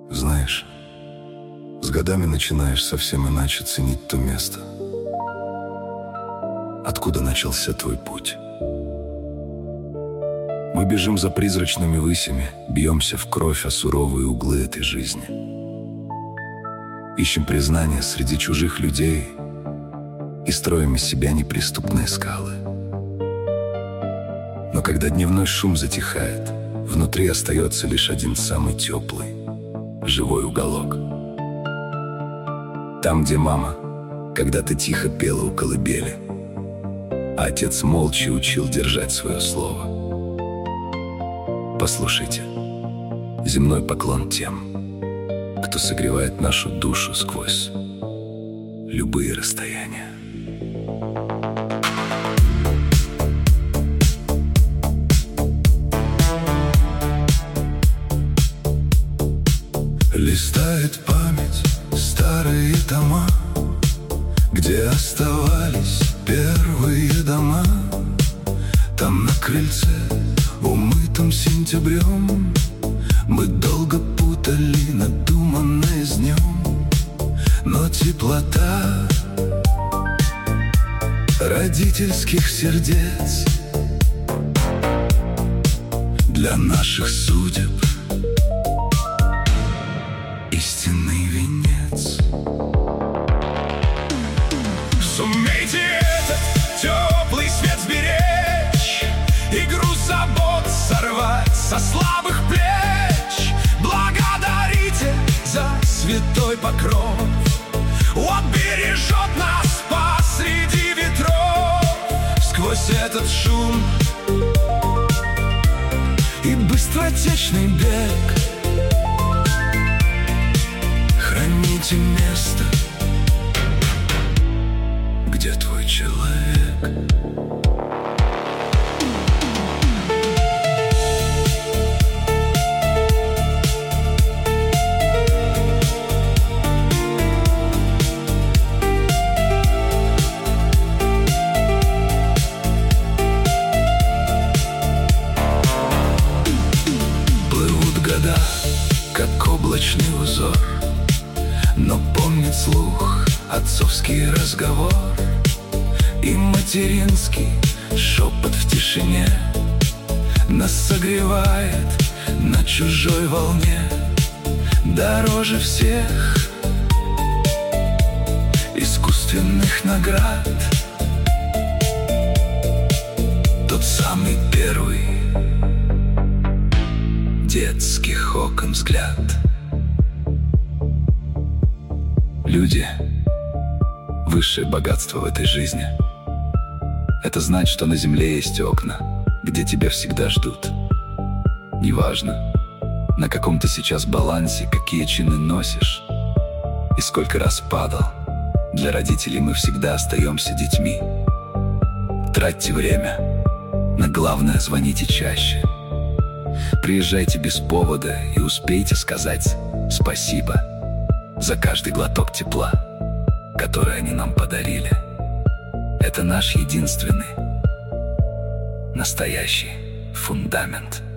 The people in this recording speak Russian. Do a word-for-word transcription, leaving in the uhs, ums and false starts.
Знаешь, с годами начинаешь совсем иначе ценить то место, откуда начался твой путь. Мы бежим за призрачными высями, бьемся в кровь о суровые углы этой жизни. Ищем признание среди чужих людей и строим из себя неприступные скалы. Но когда дневной шум затихает, внутри остается лишь один самый теплый, живой уголок. Там, где мама когда-то тихо пела у колыбели, а отец молча учил держать свое слово. Послушайте, земной поклон тем, кто согревает нашу душу сквозь любые расстояния. Листает память старые тома, где оставались первые дома. Там на крыльце, умытом сентябрем, мы долго путали надуманное с днем. Но теплота родительских сердец для наших судеб истинный венец. Сумейте этот теплый свет сберечь и груз забот сорвать со слабых плеч. Благодарите за святой покров, он бережет нас посреди ветров. Сквозь этот шум и быстротечный бег храните место, где твой человек. Плывут года, как облачный узор, но помнит слух отцовский разговор и материнский шепот в тишине. Нас согревает на чужой волне дороже всех искусственных наград. Тот самый первый детских окон взгляд. Люди — высшее богатство в этой жизни. Это знать, что на земле есть окна, где тебя всегда ждут. Неважно, на каком ты сейчас балансе, какие чины носишь и сколько раз падал. Для родителей мы всегда остаемся детьми. Тратьте время, но главное — звоните чаще. Приезжайте без повода и успейте сказать спасибо за каждый глоток тепла, который они нам подарили. Это наш единственный настоящий фундамент.